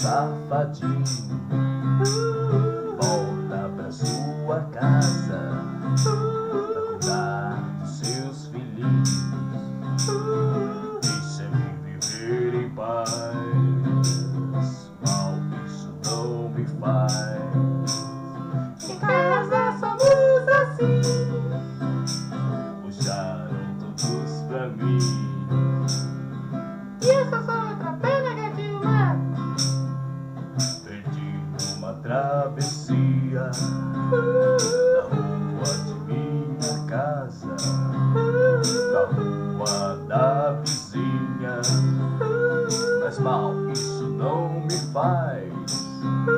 safadinho, volta pra sua casa pra cuidar dos seus filhinhos. Deixa-me viver em paz, mal isso não me faz. Em casa somos assim, Puxaram todos pra mim. e eu só sou outra pena negativa. Perdi numa travessia da rua de minha casa pra rua da vizinha. Mas mal isso não me faz.